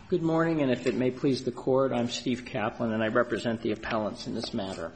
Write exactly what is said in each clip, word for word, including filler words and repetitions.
Good morning, and if it may please the Court, I'm Steve Kaplan, and I represent the appellants in this matter.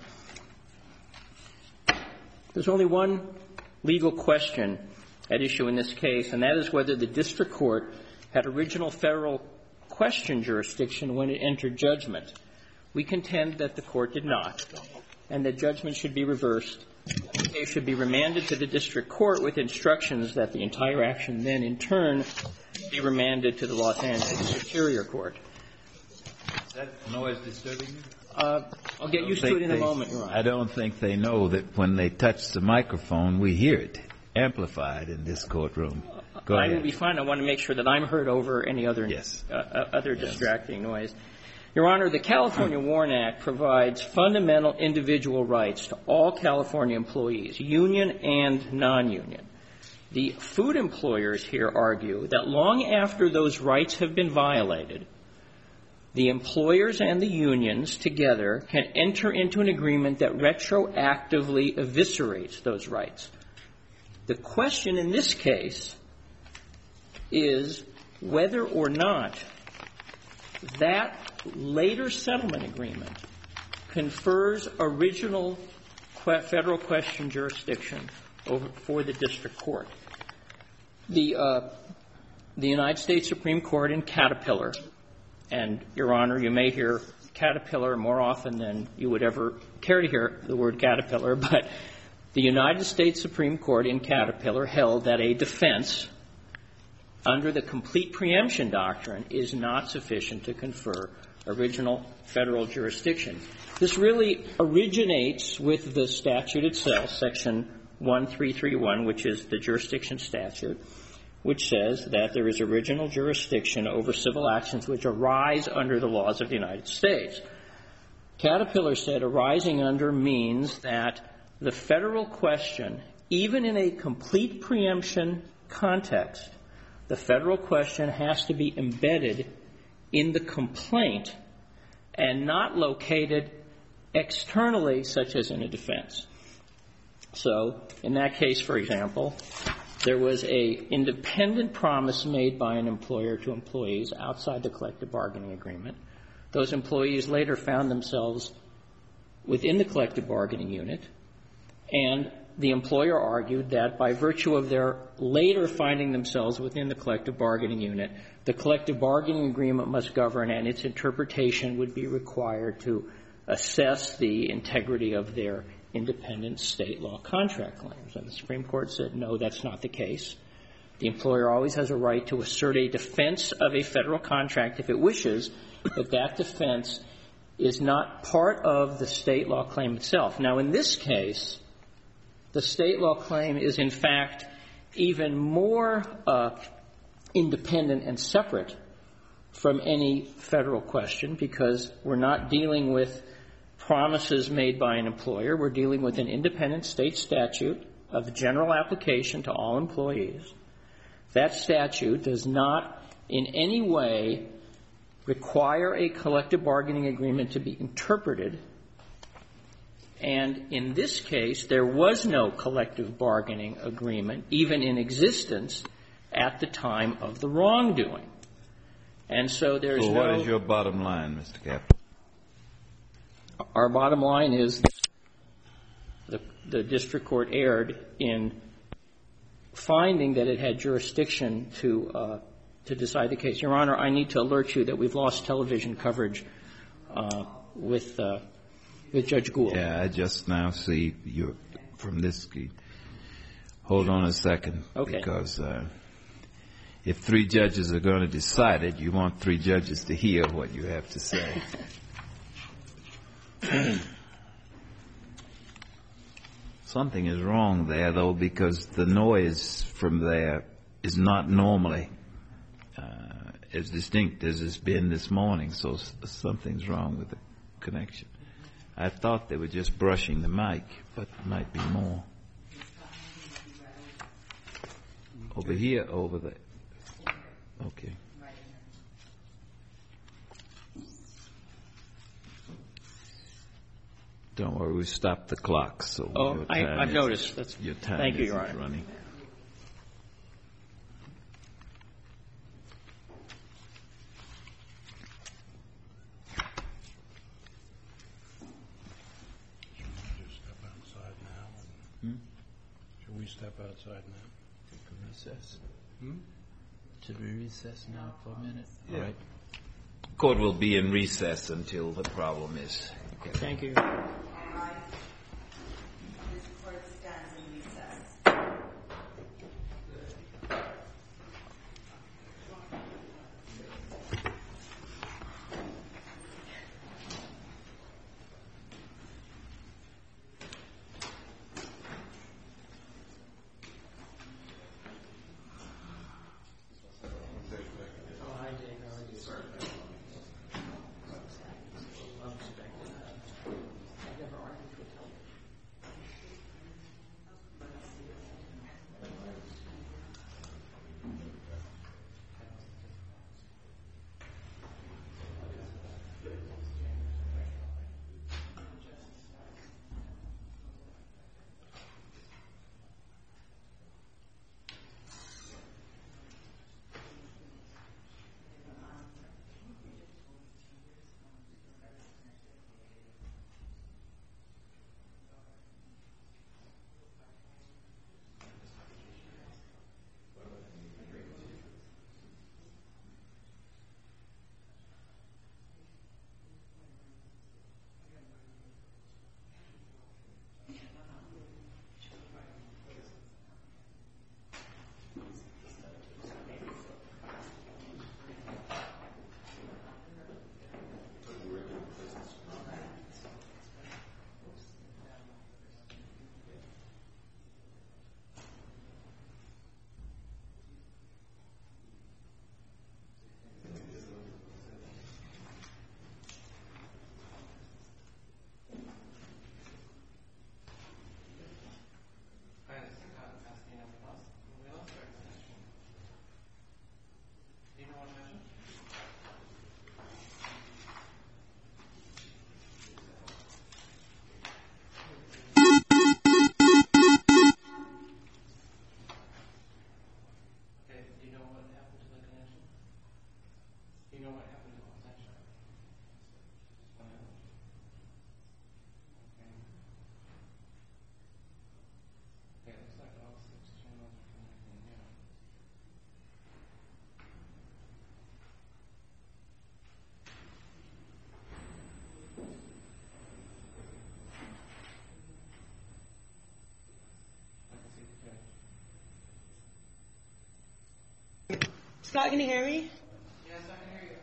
There's only one legal question at issue in this case, and that is whether the district court had original federal question jurisdiction when it entered judgment. We contend that the court did not, and that judgment should be reversed. The case should be remanded to the district court with instructions that the entire action then, in turn, be remanded to the Los Angeles Superior Court. Is that noise disturbing you? Uh, I'll get used to it in they, a moment, Your Honor. I don't think they know that when they touch the microphone, we hear it amplified in this courtroom. Go I ahead. will be fine. I want to make sure that I'm heard over any other, yes. uh, other yes. distracting noise. Your Honor, the California WARN Act provides fundamental individual rights to all California employees, union and non-union. The food employers here argue that long after those rights have been violated, the employers and the unions together can enter into an agreement that retroactively eviscerates those rights. The question in this case is whether or not that later settlement agreement confers original federal question jurisdiction over, for the district court. The, uh, the United States Supreme Court in Caterpillar, and, Your Honor, you may hear Caterpillar more often than you would ever care to hear the word Caterpillar, but the United States Supreme Court in Caterpillar held that a defense under the complete preemption doctrine is not sufficient to confer original federal jurisdiction. This really originates with the statute itself, Section one three three one, which is the jurisdiction statute, which says that there is original jurisdiction over civil actions which arise under the laws of the United States. Caterpillar said arising under means that the federal question, even in a complete preemption context, the federal question has to be embedded in the complaint and not located externally, such as in a defense. So, in that case, for example, there was a independent promise made by an employer to employees outside the collective bargaining agreement. Those employees later found themselves within the collective bargaining unit, and the employer argued that by virtue of their later finding themselves within the collective bargaining unit, the collective bargaining agreement must govern and its interpretation would be required to assess the integrity of their independent state law contract claims. And the Supreme Court said, no, that's not the case. The employer always has a right to assert a defense of a federal contract if it wishes, but that defense is not part of the state law claim itself. Now, in this case, the state law claim is, in fact, even more uh, independent and separate from any federal question because we're not dealing with promises made by an employer. We're dealing with an independent state statute of general application to all employees. That statute does not in any way require a collective bargaining agreement to be interpreted. And in this case, there was no collective bargaining agreement, even in existence, at the time of the wrongdoing. And so there's so no... what is your bottom line, Mister Kaplan? Our bottom line is the, the district court erred in finding that it had jurisdiction to uh, to decide the case. Your Honor, I need to alert you that we've lost television coverage uh, with uh, with Judge Gould. Yeah, I just now see you from this. Hold on a second, okay. Because uh, if three judges are going to decide it, you want three judges to hear what you have to say. Something is wrong there, though, because the noise from there is not normally uh, as distinct as it's been this morning, so s- something's wrong with the connection. I thought they were just brushing the mic, but it might be more. Over here, over there. Okay. Don't worry, we stopped the clock, so Oh, your I, time I've is, noticed. That's, your time thank you, is Your Honor. running. step outside now. Recess. Hmm? Should we recess now for a minute? Yeah. All right. Court will be in recess until the problem is. Okay. Thank you. All right. This court stands in recess. Scott, can you hear me? Yes, I can hear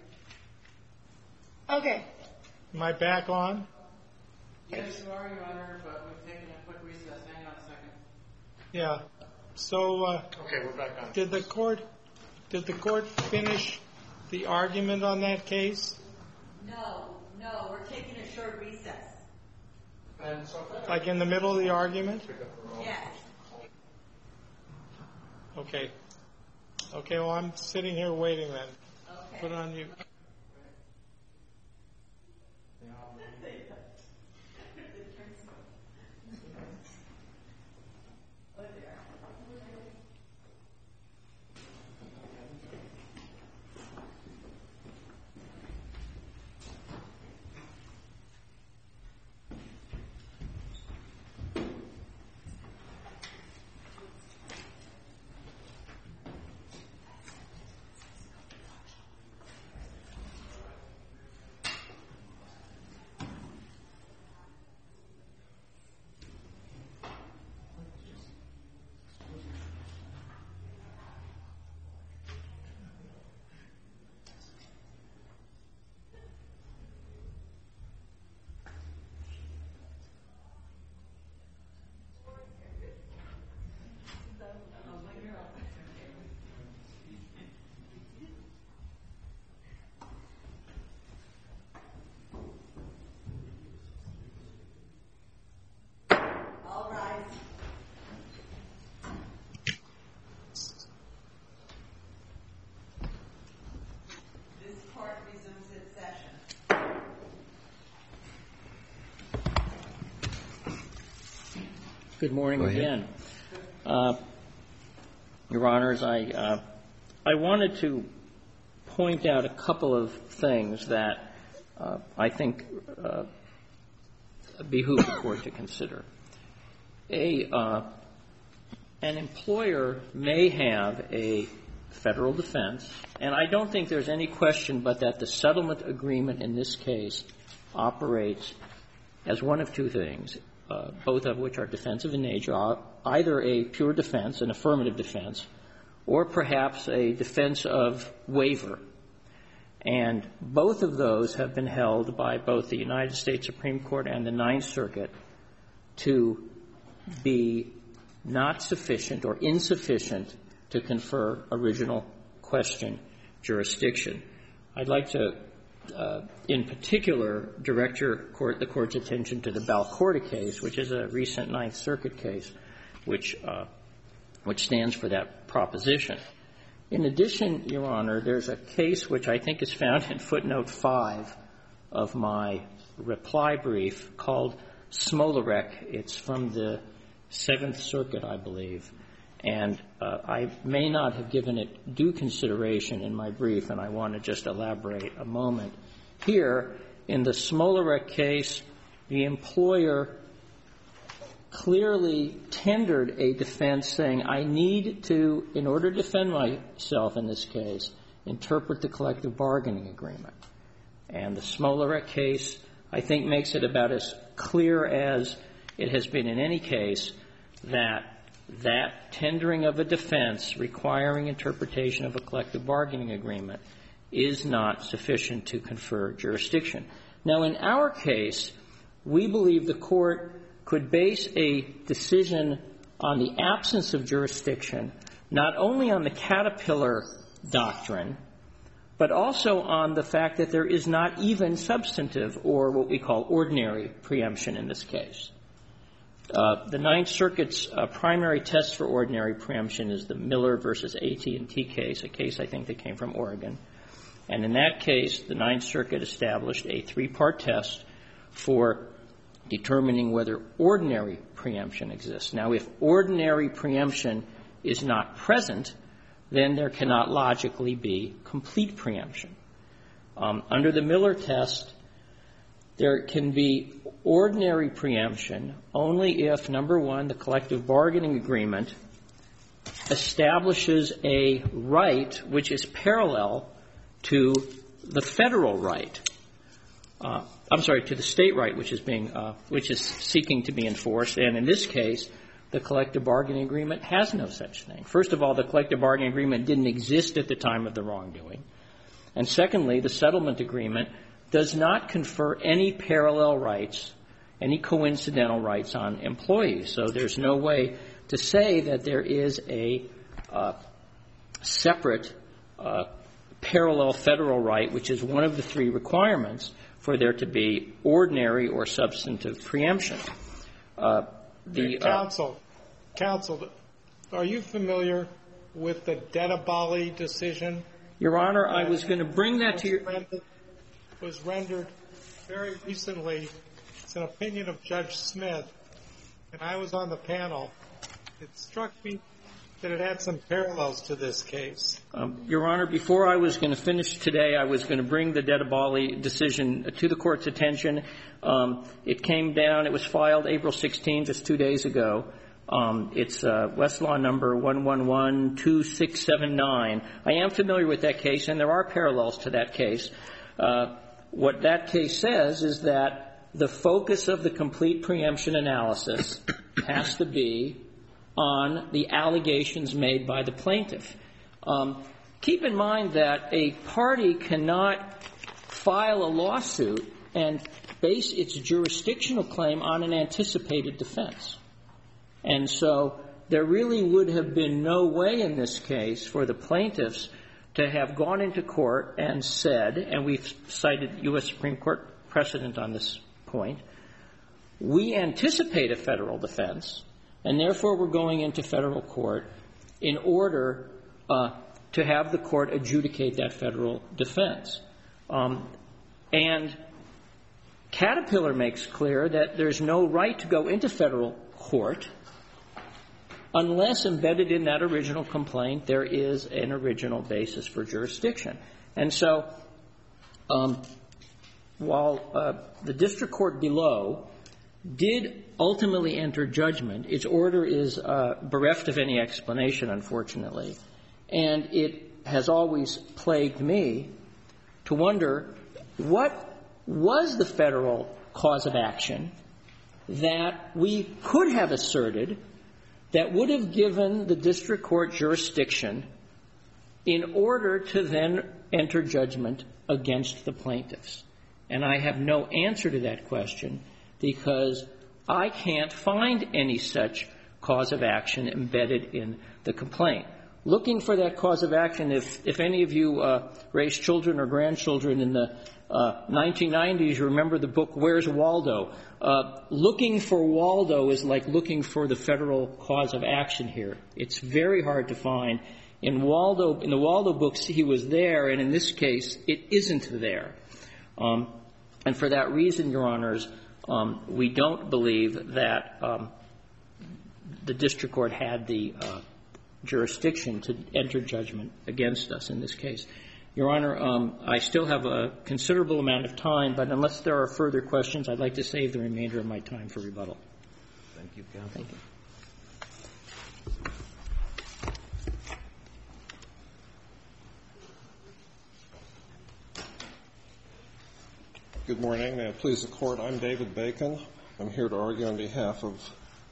you. Okay. Am I back on? Yes, you are, Your Honor, but we've taken a quick recess. Hang on a second. Yeah. So, uh, Okay, we're back on. did the court did the court finish the argument on that case? No, no, we're taking a short recess. And so Like in the middle of the argument? Yes. Okay. Okay, well, I'm sitting here waiting then. Okay. Put it on mute. All rise. This court resumes its session. Good morning Go ahead. again. Uh, Your Honors, I, uh, I wanted to point out a couple of things that uh, I think uh, behoove the Court to consider. A, uh, an employer may have a federal defense, and I don't think there's any question but that the settlement agreement in this case operates as one of two things, uh, both of which are defensive in nature, either a pure defense, an affirmative defense, or perhaps a defense of waiver. And both of those have been held by both the United States Supreme Court and the Ninth Circuit to be not sufficient or insufficient to confer original question jurisdiction. I'd like to, uh, in particular, direct your court, the Court's attention to the Balcorda case, which is a recent Ninth Circuit case, which uh, which stands for that proposition. In addition, Your Honor, there's a case which I think is found in footnote five of my reply brief called Smolarek. It's from the Seventh Circuit, I believe. And uh, I may not have given it due consideration in my brief, and I want to just elaborate a moment. Here, in the Smolarek case, the employer clearly tendered a defense saying, I need to, in order to defend myself in this case, interpret the collective bargaining agreement. And the Smolarek case, I think, makes it about as clear as it has been in any case that that tendering of a defense requiring interpretation of a collective bargaining agreement is not sufficient to confer jurisdiction. Now, in our case, we believe the Court could base a decision on the absence of jurisdiction not only on the Caterpillar doctrine, but also on the fact that there is not even substantive or what we call ordinary preemption in this case. Uh, the Ninth Circuit's uh, primary test for ordinary preemption is the Miller versus A T and T case, a case I think that came from Oregon. And in that case, the Ninth Circuit established a three-part test for determining whether ordinary preemption exists. Now, if ordinary preemption is not present, then there cannot logically be complete preemption. Um, under the Miller test, there can be ordinary preemption only if, number one, the collective bargaining agreement establishes a right which is parallel to the federal right. Uh, I'm sorry, to the state right, which is being, uh, which is seeking to be enforced. And in this case, the collective bargaining agreement has no such thing. First of all, the collective bargaining agreement didn't exist at the time of the wrongdoing. And secondly, the settlement agreement does not confer any parallel rights, any coincidental rights on employees. So there's no way to say that there is a uh, separate uh, parallel federal right, which is one of the three requirements for there to be ordinary or substantive preemption. Uh, the uh, counsel, counsel, are you familiar with the Dedabali decision? Your Honor, I was going to bring that to your. Rendered, was rendered very recently. It's an opinion of Judge Smith, and I was on the panel. It struck me that it had some parallels to this case. Um, Your Honor, before I was going to finish today, I was going to bring the Dedabali decision to the Court's attention. Um, it came down. It was filed April sixteenth, just two days ago. Um, it's uh, Westlaw number one one one two six seven nine. I am familiar with that case, and there are parallels to that case. Uh, what that case says is that the focus of the complete preemption analysis has to be on the allegations made by the plaintiff. Um, keep in mind that a party cannot file a lawsuit and base its jurisdictional claim on an anticipated defense. And so there really would have been no way in this case for the plaintiffs to have gone into court and said, and we've cited U S Supreme Court precedent on this point, we anticipate a federal defense, and therefore we're going into federal court in order uh, to have the court adjudicate that federal defense. Um, and Caterpillar makes clear that there's no right to go into federal court unless embedded in that original complaint there is an original basis for jurisdiction. And so um, while uh, the district court below did ultimately enter judgment. Its order is uh, bereft of any explanation, unfortunately, and it has always plagued me to wonder what was the federal cause of action that we could have asserted that would have given the district court jurisdiction in order to then enter judgment against the plaintiffs. And I have no answer to that question because I can't find any such cause of action embedded in the complaint. Looking for that cause of action, if, if any of you uh, raised children or grandchildren in the uh, nineteen nineties, you remember the book Where's Waldo? Uh, looking for Waldo is like looking for the federal cause of action here. It's very hard to find. In Waldo, in the Waldo books, he was there, and in this case, it isn't there. Um, and for that reason, Your Honors, um, we don't believe that um, the district court had the uh, jurisdiction to enter judgment against us in this case. Your Honor, um, I still have a considerable amount of time, but unless there are further questions, I'd like to save the remainder of my time for rebuttal. Thank you, counsel. Thank you. Good morning. May it please the Court. I'm David Bacon. I'm here to argue on behalf of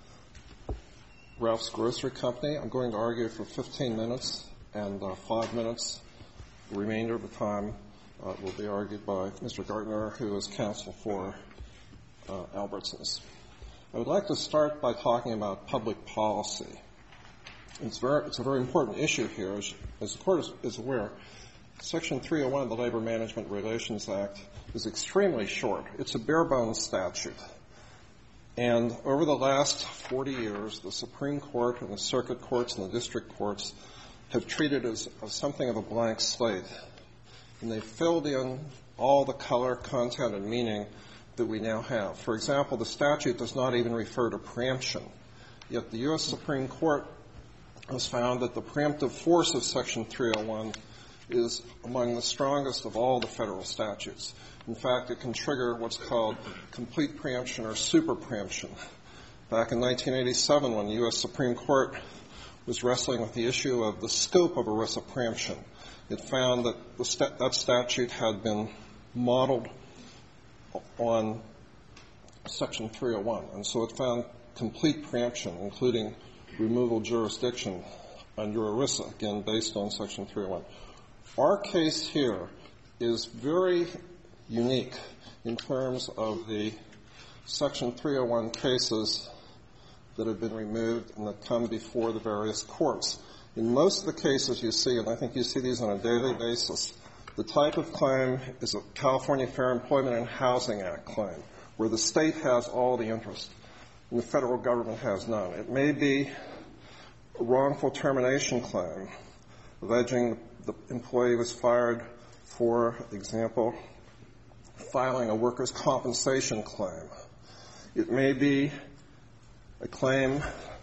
Ralph's Grocery Company. I'm going to argue for fifteen minutes and uh, five minutes. The remainder of the time uh, will be argued by Mister Gardner, who is counsel for uh, Albertsons. I would like to start by talking about public policy. It's, very, it's a very important issue here. As, as the Court is, is aware, Section three oh one of the Labor Management Relations Act is extremely short. It's a bare-bones statute. And over the last forty years, the Supreme Court and the circuit courts and the district courts have treated it as, as something of a blank slate. And they've filled in all the color, content, and meaning that we now have. For example, the statute does not even refer to preemption. Yet the U S Supreme Court has found that the preemptive force of Section three oh one is among the strongest of all the federal statutes. In fact, it can trigger what's called complete preemption or super preemption. Back in nineteen eighty-seven, when the U S Supreme Court was wrestling with the issue of the scope of ERISA preemption, it found that the st- that statute had been modeled on Section three oh one. And so it found complete preemption, including removal jurisdiction under ERISA, again, based on Section three oh one. Our case here is very unique in terms of the Section three oh one cases that have been removed and that come before the various courts. In most of the cases you see, and I think you see these on a daily basis, the type of claim is a California Fair Employment and Housing Act claim, where the state has all the interest and the federal government has none. It may be a wrongful termination claim, alleging the employee was fired for example, filing a workers' compensation claim. It may be a claim,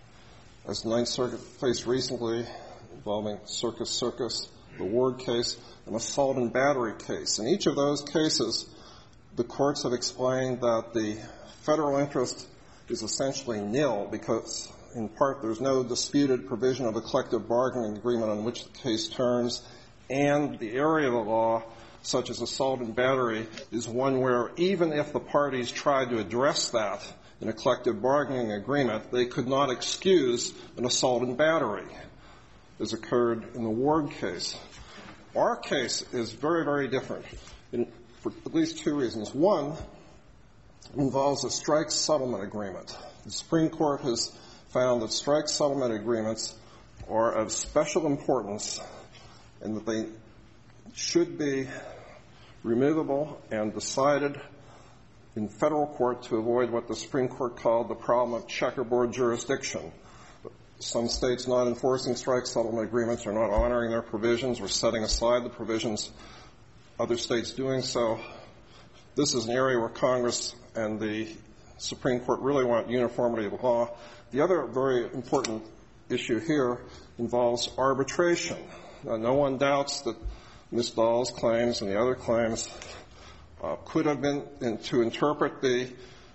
as the Ninth Circuit faced recently, involving Circus Circus, the Ward case, an assault and battery case. In each of those cases, the courts have explained that the federal interest is essentially nil because, in part, there's no disputed provision of a collective bargaining agreement on which the case turns, and the area of the law, such as assault and battery, is one where even if the parties tried to address that in a collective bargaining agreement, they could not excuse an assault and battery, as occurred in the Ward case. Our case is very, very different in, for at least two reasons. One involves a strike settlement agreement. The Supreme Court has found that strike settlement agreements are of special importance and that they should be removable and decided in federal court to avoid what the Supreme Court called the problem of checkerboard jurisdiction. Some states not enforcing strike settlement agreements are not honoring their provisions or setting aside the provisions, other states doing so. This is an area where Congress and the Supreme Court really want uniformity of law. The other very important issue here involves arbitration. Now, no one doubts that Miz Dahl's claims and the other claims uh, could have been in, to interpret the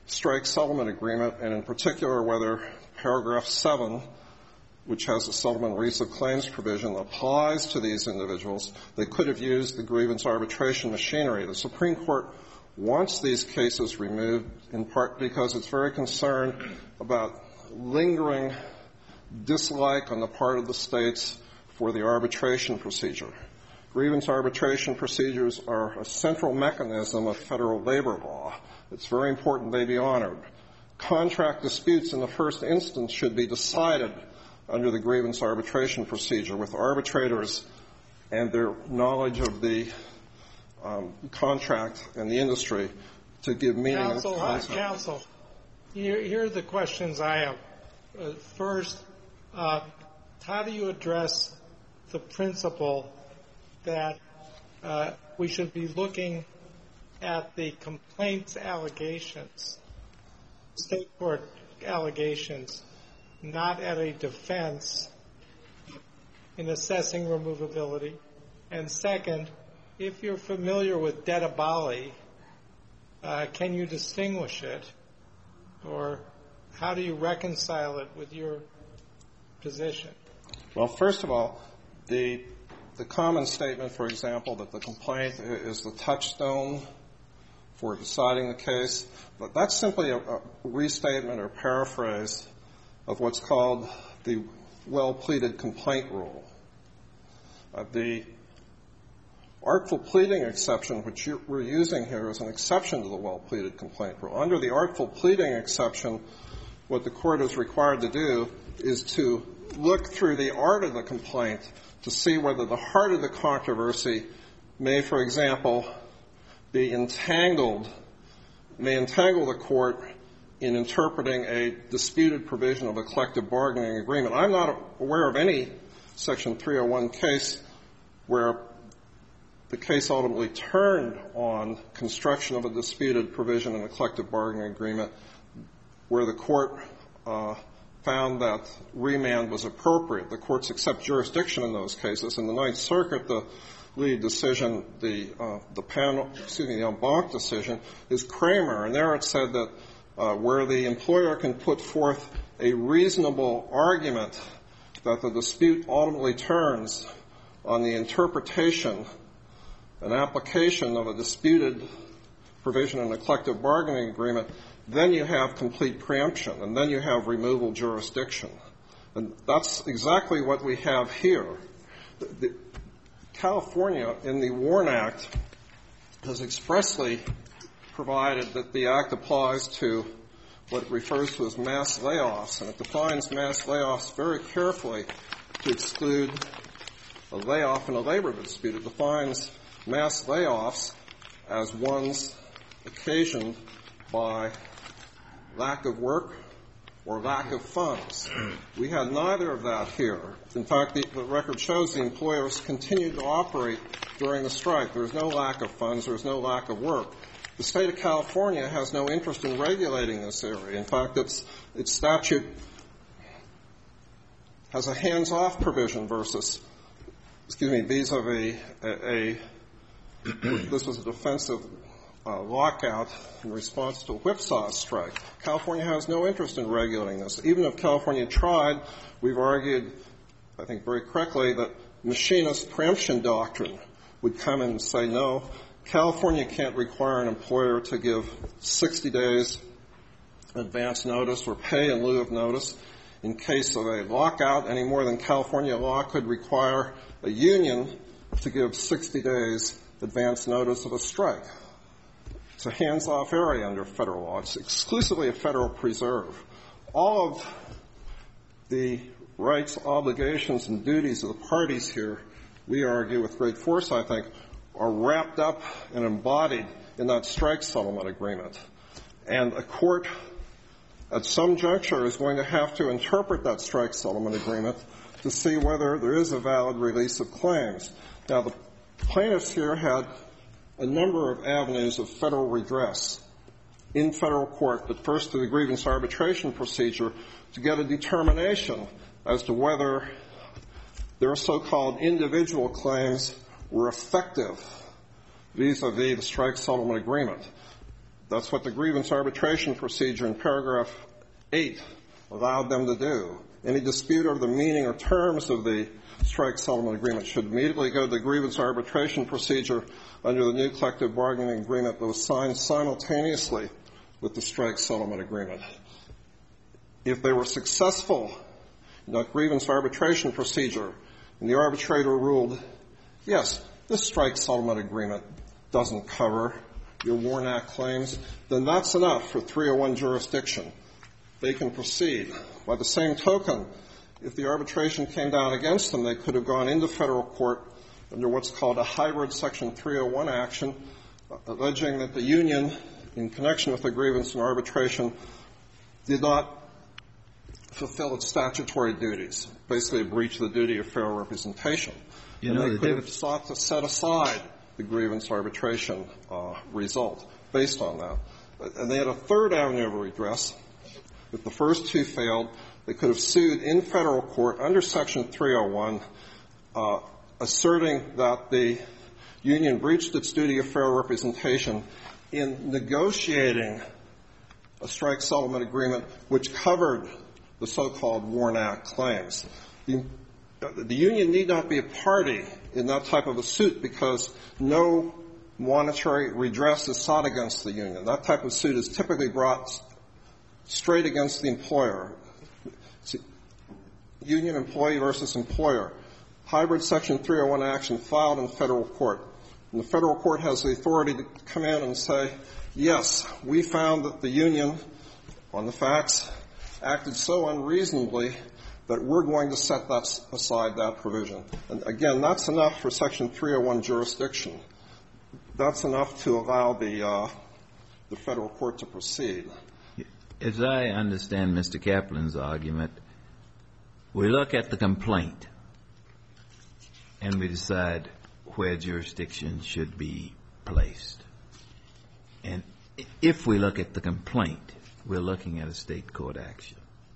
strike settlement agreement, and in particular whether paragraph seven, which has a settlement release of claims provision, applies to these individuals, they could have used the grievance arbitration machinery. The Supreme Court wants these cases removed in part because it's very concerned about lingering dislike on the part of the states for the arbitration procedure. Grievance arbitration procedures are a central mechanism of federal labor law. It's very important they be honored. Contract disputes in the first instance should be decided under the grievance arbitration procedure with arbitrators and their knowledge of the um, contract and the industry to give meaning. Counsel, uh, counsel, here, here are the questions I have. Uh, first, uh, how do you address the principle that uh, we should be looking at the complaints allegations, state court allegations, not at a defense in assessing removability? And second, if you're familiar with Dedabali, uh, can you distinguish it, or how do you reconcile it with your position? Well, first of all, the the common statement, for example, that the complaint is the touchstone for deciding the case, but that's simply a, a restatement or paraphrase of what's called the well-pleaded complaint rule. Uh, the artful pleading exception, which you, we're using here, is an exception to the well-pleaded complaint rule. Under the artful pleading exception, what the court is required to do is to look through the art of the complaint to see whether the heart of the controversy may, for example, be entangled, may entangle the court in interpreting a disputed provision of a collective bargaining agreement. I'm not aware of any Section three oh one case where the case ultimately turned on construction of a disputed provision in a collective bargaining agreement where the court uh, found that remand was appropriate. The courts accept jurisdiction in those cases. In the Ninth Circuit, the lead decision, the uh, the panel, excuse me, the en banc decision is Kramer, and there it said that uh, where the employer can put forth a reasonable argument that the dispute ultimately turns on the interpretation and application of a disputed provision in a collective bargaining agreement, then you have complete preemption, and then you have removal jurisdiction. And that's exactly what we have here. The, the, California, in the WARN Act, has expressly provided that the Act applies to what it refers to as mass layoffs, and it defines mass layoffs very carefully to exclude a layoff in a labor dispute. It defines mass layoffs as ones occasioned by lack of work or lack of funds. We had neither of that here. In fact, the, the record shows the employers continued to operate during the strike. There was no lack of funds. There was no lack of work. The state of California has no interest in regulating this area. In fact, its, its statute has a hands-off provision versus, excuse me, vis-a-vis a, a this was a defensive uh, lockout in response to a whipsaw strike. California has no interest in regulating this. Even if California tried, we've argued, I think very correctly, that machinist preemption doctrine would come in and say, no, California can't require an employer to give sixty days advance notice or pay in lieu of notice in case of a lockout any more than California law could require a union to give sixty days advance notice of a strike. It's a hands-off area under federal law. It's exclusively a federal preserve. All of the rights, obligations, and duties of the parties here, we argue with great force, I think, are wrapped up and embodied in that strike settlement agreement. And a court at some juncture is going to have to interpret that strike settlement agreement to see whether there is a valid release of claims. Now, the plaintiffs here had a number of avenues of federal redress in federal court, but first to the grievance arbitration procedure to get a determination as to whether their so-called individual claims were effective vis-a-vis the strike settlement agreement. That's what the grievance arbitration procedure in paragraph eight allowed them to do. Any dispute over the meaning or terms of the strike settlement agreement should immediately go to the grievance arbitration procedure under the new collective bargaining agreement that was signed simultaneously with the strike settlement agreement. If they were successful in that grievance arbitration procedure and the arbitrator ruled, yes, this strike settlement agreement doesn't cover your Warnock claims, then that's enough for three oh one jurisdiction. They can proceed. By the same token, if the arbitration came down against them, they could have gone into federal court under what's called a hybrid Section three oh one action, alleging that the union, in connection with the grievance and arbitration, did not fulfill its statutory duties, basically a breach of the duty of fair representation. You and know, they the could diff- have sought to set aside the grievance arbitration uh, result based on that. And they had a third avenue of redress. If the first two failed, they could have sued in federal court under Section three oh one, uh, asserting that the union breached its duty of fair representation in negotiating a strike settlement agreement which covered the so-called Warnock claims. The, the union need not be a party in that type of a suit because no monetary redress is sought against the union. That type of suit is typically brought straight against the employer. Union employee versus employer. Hybrid Section three oh one action filed in federal court. And the federal court has the authority to come in and say, yes, we found that the union, on the facts, acted so unreasonably that we're going to set that aside, that provision. And again, that's enough for Section three oh one jurisdiction. That's enough to allow the, uh, the federal court to proceed. As I understand Mister Kaplan's argument, we look at the complaint and we decide where jurisdiction should be placed. And if we look at the complaint, we're looking at a state court action.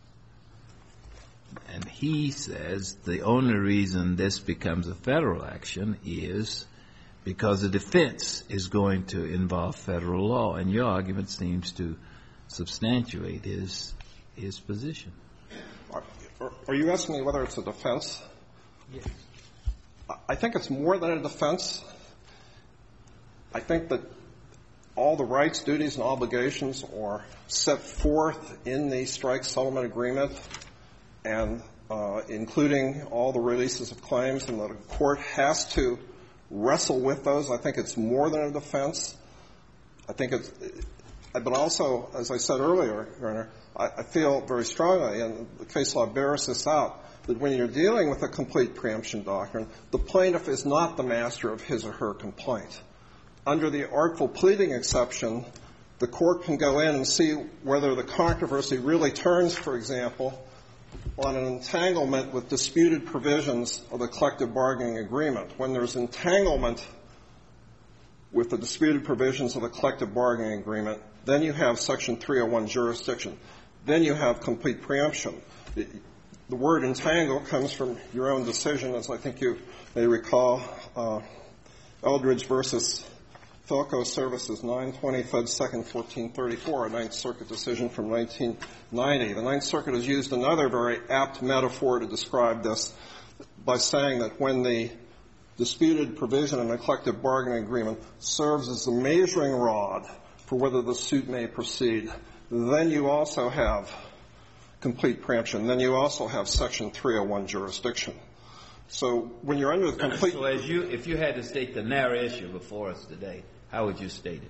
And he says the only reason this becomes a federal action is because the defense is going to involve federal law. And your argument seems to substantiate his, his position. Are, are you asking me whether it's a defense? Yes. I think it's more than a defense. I think that all the rights, duties, and obligations are set forth in the strike settlement agreement, and uh, including all the releases of claims, and that a court has to wrestle with those. I think it's more than a defense. I think it's, but also, as I said earlier, Your Honor, I, I feel very strongly, and the case law bears this out, that when you're dealing with a complete preemption doctrine, the plaintiff is not the master of his or her complaint. Under the artful pleading exception, the court can go in and see whether the controversy really turns, for example, on an entanglement with disputed provisions of the collective bargaining agreement. When there's entanglement with the disputed provisions of the collective bargaining agreement, then you have Section three oh one jurisdiction. Then you have complete preemption. The, the word entangle comes from your own decision, as I think you may recall, uh, Eldridge versus Philco Services, nine twenty Fed Second fourteen thirty-four, a Ninth Circuit decision from nineteen ninety. The Ninth Circuit has used another very apt metaphor to describe this by saying that when the disputed provision in a collective bargaining agreement serves as the measuring rod for whether the suit may proceed, then you also have complete preemption. Then you also have Section three oh one jurisdiction. So when you're under the complete... So as you, if you had to state the narrow issue before us today, how would you state it?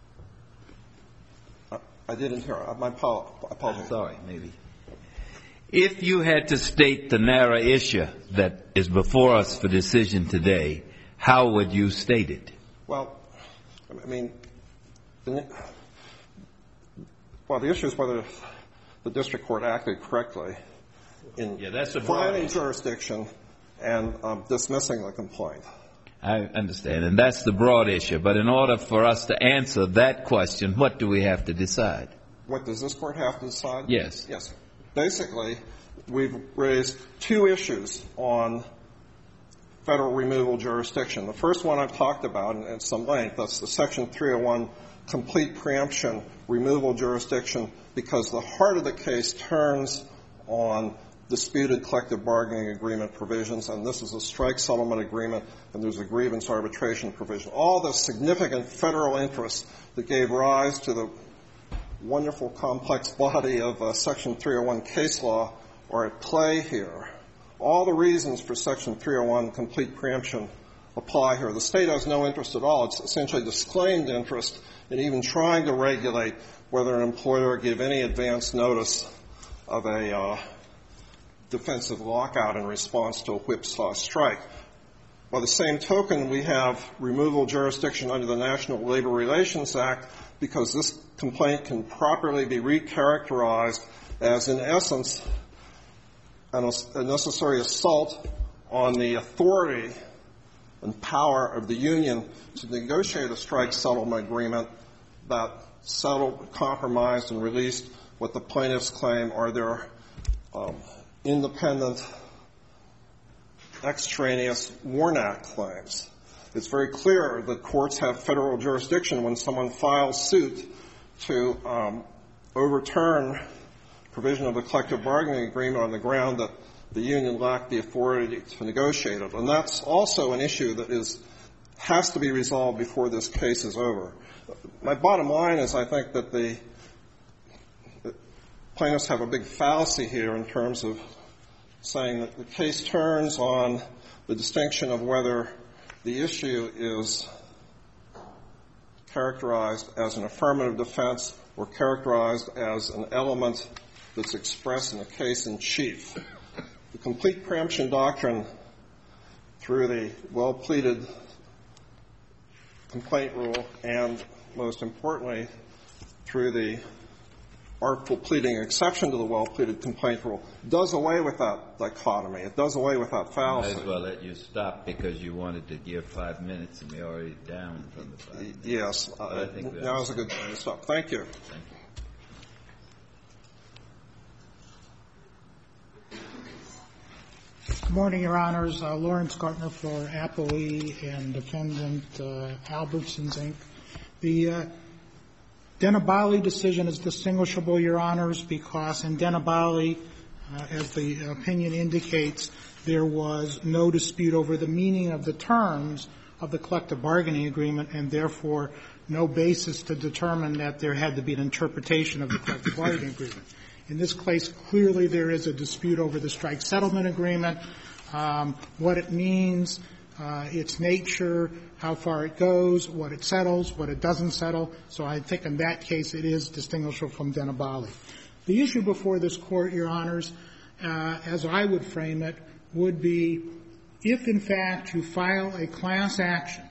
I, I didn't hear. My apologies. Sorry, maybe. If you had to state the narrow issue that is before us for decision today, how would you state it? Well, I mean, the, well, the issue is whether the district court acted correctly in yeah, that's a finding jurisdiction and um, dismissing the complaint. I understand, and that's the broad issue. But in order for us to answer that question, what do we have to decide? What does this court have to decide? Yes. Yes. Basically, we've raised two issues on federal removal jurisdiction. The first one I've talked about in, in some length, that's the Section three oh one complete preemption removal jurisdiction, because the heart of the case turns on disputed collective bargaining agreement provisions, and this is a strike settlement agreement, and there's a grievance arbitration provision. All the significant federal interests that gave rise to the wonderful complex body of uh, Section three oh one case law are at play here. All the reasons for Section three oh one complete preemption apply here. The state has no interest at all. It's essentially disclaimed interest in even trying to regulate whether an employer give any advance notice of a uh, defensive lockout in response to a whipsaw strike. By the same token, we have removal jurisdiction under the National Labor Relations Act because this complaint can properly be recharacterized as, in essence, an, a necessary assault on the authority and power of the union to negotiate a strike settlement agreement that settled, compromised, and released what the plaintiffs claim are their um, independent, extraneous Warnock claims. It's very clear that courts have federal jurisdiction when someone files suit to um, overturn provision of the collective bargaining agreement on the ground that the union lacked the authority to negotiate it. And that's also an issue that is has to be resolved before this case is over. My bottom line is I think that the, the plaintiffs have a big fallacy here in terms of saying that the case turns on the distinction of whether the issue is characterized as an affirmative defense or characterized as an element that's expressed in the case in chief. The complete preemption doctrine, through the well-pleaded complaint rule and, most importantly, through the artful pleading exception to the well-pleaded complaint rule, does away with that dichotomy. It does away with that fallacy. I might as well let you stop because you wanted to give five minutes and we're already down from the five minutes. Yes. Uh, I think now is a good time to stop. Thank you. Thank you. Good morning, Your Honors. Uh, Lawrence Gartner for Applee and Defendant uh, Albertsons, Incorporated. The uh, Denabali decision is distinguishable, Your Honors, because in Denabali, uh, as the opinion indicates, there was no dispute over the meaning of the terms of the collective bargaining agreement and therefore no basis to determine that there had to be an interpretation of the collective bargaining agreement. In this case, clearly there is a dispute over the strike settlement agreement, um, what it means, uh, its nature, how far it goes, what it settles, what it doesn't settle. So I think in that case it is distinguishable from Denabali. The issue before this Court, Your Honors, uh, as I would frame it, would be if, in fact, you file a class action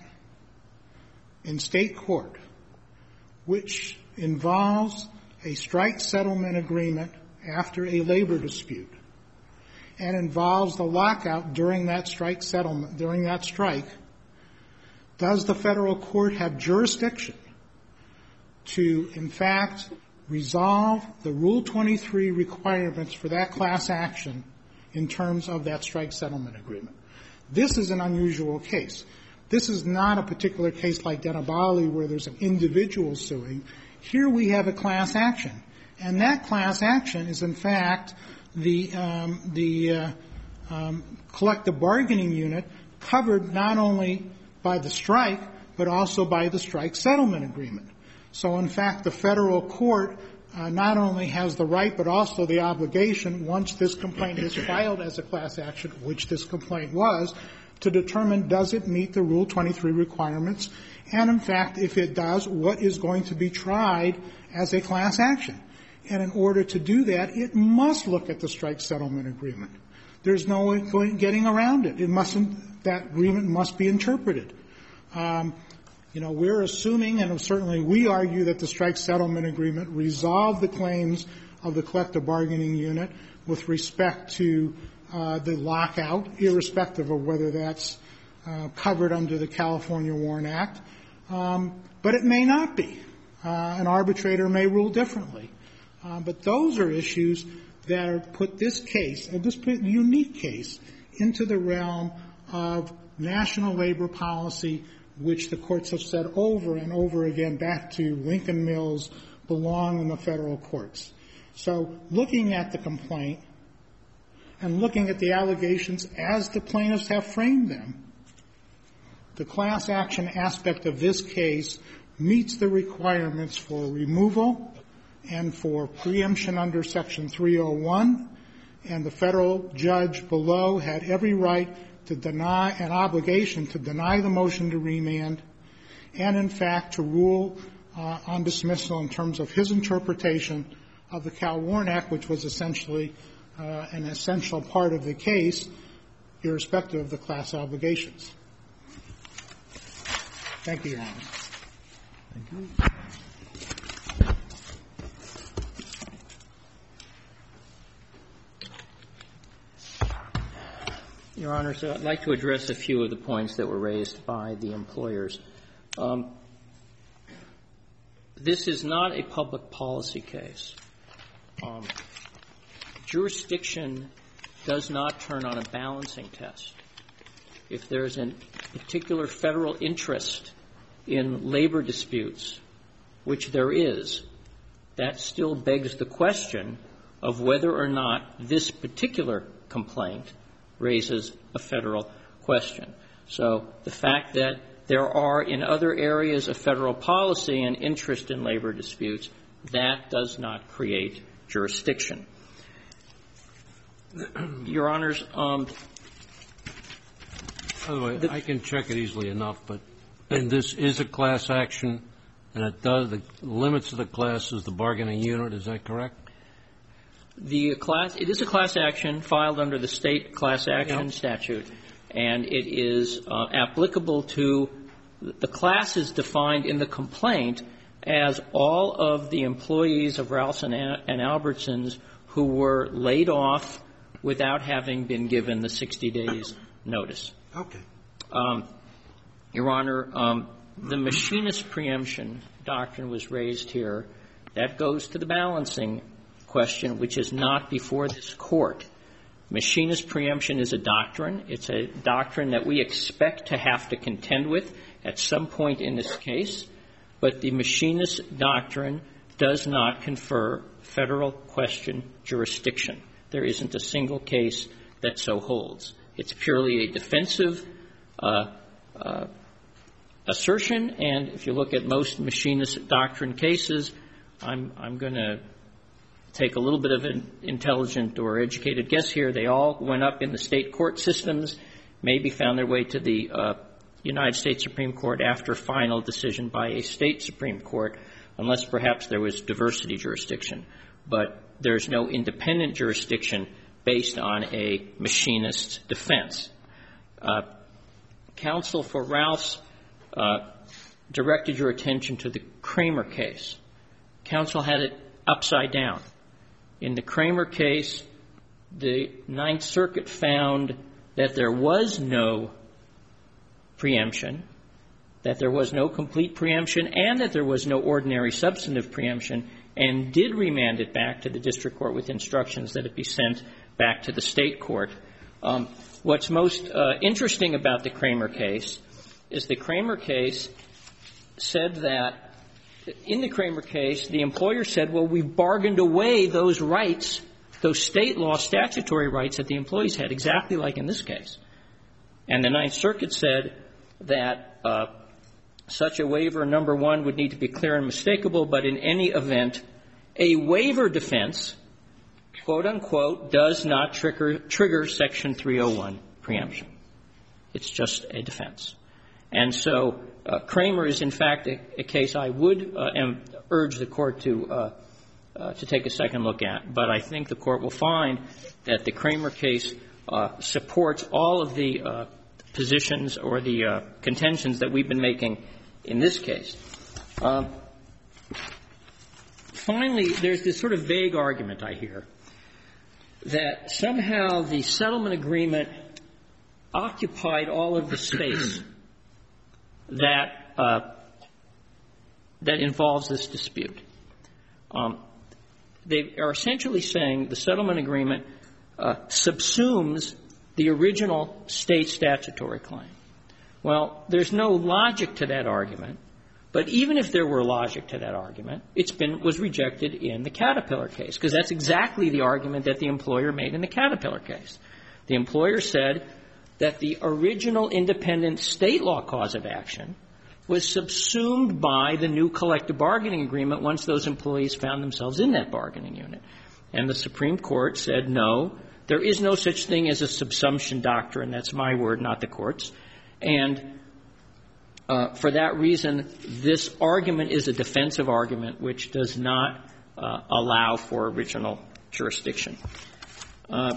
in state court which involves a strike settlement agreement after a labor dispute and involves the lockout during that strike settlement, during that strike, does the federal court have jurisdiction to, in fact, resolve the Rule twenty-three requirements for that class action in terms of that strike settlement agreement? This is an unusual case. This is not a particular case like Denabali where there's an individual suing. Here we have a class action, and that class action is, in fact, the um, the uh, um, collective bargaining unit covered not only by the strike but also by the strike settlement agreement. So, in fact, the federal court uh, not only has the right but also the obligation, once this complaint is filed as a class action, which this complaint was, to determine does it meet the Rule twenty-three requirements, and, in fact, if it does, what is going to be tried as a class action. And in order to do that, it must look at the strike settlement agreement. There's no way going, getting around it. It mustn't, that agreement must be interpreted. Um, you know, we're assuming, and certainly we argue, that the strike settlement agreement resolved the claims of the collective bargaining unit with respect to uh, the lockout, irrespective of whether that's uh, covered under the California WARN Act. Um, but it may not be. Uh, an arbitrator may rule differently. Uh, but those are issues that are put this case, and this unique case, into the realm of national labor policy, which the courts have said over and over again back to Lincoln Mills belong in the federal courts. So looking at the complaint and looking at the allegations as the plaintiffs have framed them, the class action aspect of this case meets the requirements for removal and for preemption under Section three oh one, and the federal judge below had every right to deny, an obligation to deny the motion to remand, and in fact to rule uh, on dismissal in terms of his interpretation of the Cal-Warren Act, which was essentially uh, an essential part of the case, irrespective of the class obligations. Thank you, Your Honor. Thank you. Your Honor, so I'd like to address a few of the points that were raised by the employers. Um, this is not a public policy case. Um, jurisdiction does not turn on a balancing test. If there's a particular federal interest in labor disputes, which there is, that still begs the question of whether or not this particular complaint raises a federal question. So the fact that there are in other areas of federal policy an interest in labor disputes, that does not create jurisdiction. Your Honors, um, by the way, the, I can check it easily enough, but and this is a class action, and it does the limits of the class is the bargaining unit. Is that correct? The class, it is a class action filed under the state class action yep. statute, and it is uh, applicable to the class is defined in the complaint as all of the employees of Ralston and Albertsons who were laid off without having been given the sixty days notice. Okay. Um, Your Honor, um, the machinist preemption doctrine was raised here. That goes to the balancing question, which is not before this Court. Machinist preemption is a doctrine. It's a doctrine that we expect to have to contend with at some point in this case, but the machinist doctrine does not confer federal question jurisdiction. There isn't a single case that so holds. It's purely a defensive uh, uh, assertion, and if you look at most machinist doctrine cases, I'm, I'm going to take a little bit of an intelligent or educated guess here. They all went up in the state court systems, maybe found their way to the uh, United States Supreme Court after final decision by a state Supreme Court, unless perhaps there was diversity jurisdiction. But there's no independent jurisdiction based on a machinist defense. Uh, counsel for Rouse uh, directed your attention to the Kramer case. Counsel had it upside down. In the Kramer case, the Ninth Circuit found that there was no preemption, that there was no complete preemption, and that there was no ordinary substantive preemption, and did remand it back to the district court with instructions that it be sent back to the state court. Um, what's most uh, interesting about the Kramer case is the Kramer case said that in the Kramer case, the employer said, well, we bargained away those rights, those state law statutory rights that the employees had, exactly like in this case. And the Ninth Circuit said that uh, such a waiver, number one, would need to be clear and unmistakable, but in any event, a waiver defense, quote, unquote, does not trigger, trigger Section three oh one preemption. It's just a defense. And so uh, Kramer is, in fact, a, a case I would uh, am, urge the Court to uh, uh, to take a second look at. But I think the Court will find that the Kramer case uh, supports all of the uh, positions or the uh, contentions that we've been making in this case. Um, finally, there's this sort of vague argument I hear that somehow the settlement agreement occupied all of the space that uh, that involves this dispute. Um, they are essentially saying the settlement agreement uh, subsumes the original state statutory claim. Well, there's no logic to that argument. But even if there were logic to that argument, it's been was rejected in the Caterpillar case, because that's exactly the argument that the employer made in the Caterpillar case. The employer said that the original independent state law cause of action was subsumed by the new collective bargaining agreement once those employees found themselves in that bargaining unit. And the Supreme Court said, no, there is no such thing as a subsumption doctrine. That's my word, not the Court's. And uh, for that reason, this argument is a defensive argument which does not uh, allow for original jurisdiction. Uh,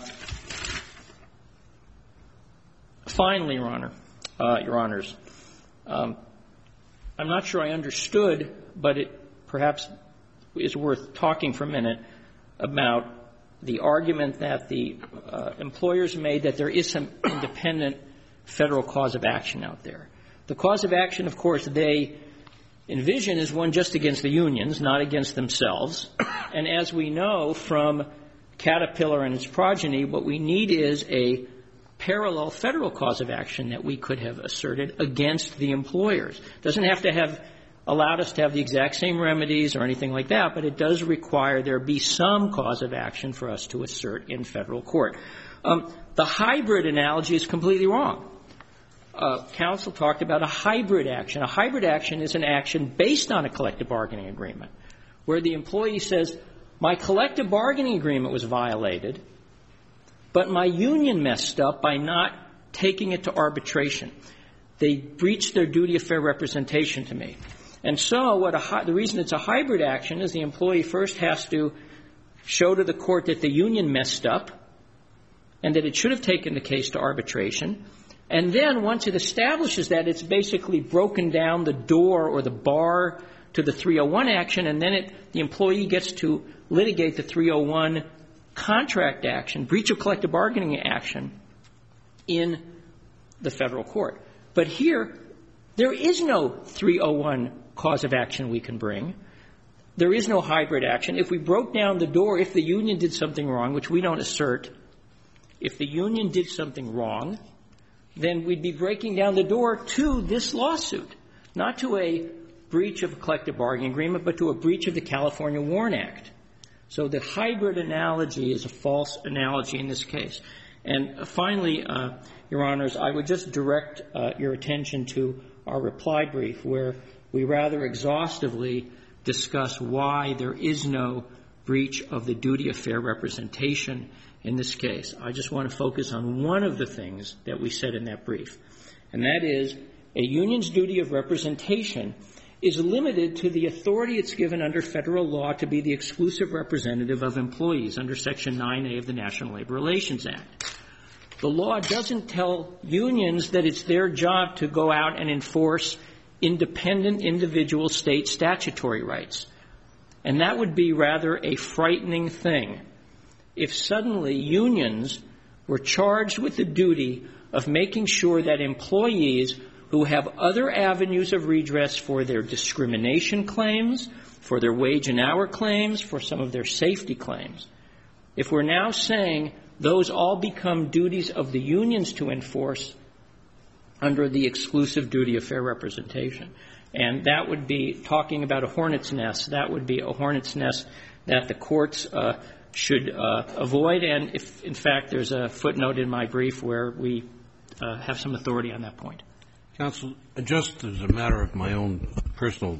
finally, Your Honor, uh, Your Honors, um, I'm not sure I understood, but it perhaps is worth talking for a minute about the argument that the uh, employers made that there is some independent federal cause of action out there. The cause of action, of course, they envision is one just against the unions, not against themselves. And as we know from Caterpillar and its progeny, what we need is a parallel federal cause of action that we could have asserted against the employers. It doesn't have to have allowed us to have the exact same remedies or anything like that, but it does require there be some cause of action for us to assert in federal court. Um, the hybrid analogy is completely wrong. Uh, counsel talked about a hybrid action. A hybrid action is an action based on a collective bargaining agreement, where the employee says, my collective bargaining agreement was violated, but my union messed up by not taking it to arbitration. They breached their duty of fair representation to me. And so what a, the reason it's a hybrid action is the employee first has to show to the court that the union messed up and that it should have taken the case to arbitration. And then once it establishes that, it's basically broken down the door or the bar to the three oh one action, and then it, the employee gets to litigate the three oh one contract action, breach of collective bargaining action in the federal court. But here, there is no three oh one cause of action we can bring. There is no hybrid action. If we broke down the door, if the union did something wrong, which we don't assert, if the union did something wrong, then we'd be breaking down the door to this lawsuit, not to a breach of a collective bargaining agreement, but to a breach of the California WARN Act. So the hybrid analogy is a false analogy in this case. And finally, uh, Your Honors, I would just direct uh, your attention to our reply brief, where we rather exhaustively discuss why there is no breach of the duty of fair representation in this case. I just want to focus on one of the things that we said in that brief, and that is a union's duty of representation is limited to the authority it's given under federal law to be the exclusive representative of employees under Section nine A of the National Labor Relations Act. The law doesn't tell unions that it's their job to go out and enforce independent individual state statutory rights. And that would be rather a frightening thing if suddenly unions were charged with the duty of making sure that employees who have other avenues of redress for their discrimination claims, for their wage and hour claims, for some of their safety claims, if we're now saying those all become duties of the unions to enforce under the exclusive duty of fair representation. And that would be talking about a hornet's nest. That would be a hornet's nest that the courts uh, should uh, avoid. And if, in fact, there's a footnote in my brief where we uh, have some authority on that point. Counsel, just as a matter of my own personal,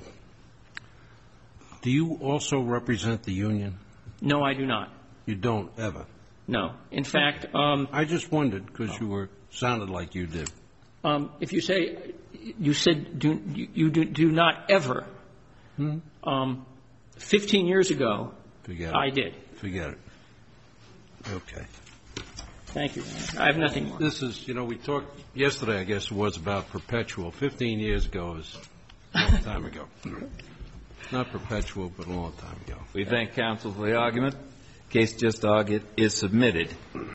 do you also represent the union? No, I do not. You don't ever? No. In fact, um, I just wondered because oh. you were sounded like you did. Um, if you say, you said do, you, you do, do not ever. Hmm? Um, fifteen years ago, Forget I it. did. Forget it. Okay. Thank you. I have nothing more. This is, you know, we talked yesterday, I guess it was about perpetual. Fifteen years ago is a long time ago. Not perpetual, but a long time ago. We thank counsel for the argument. Case just argued is submitted.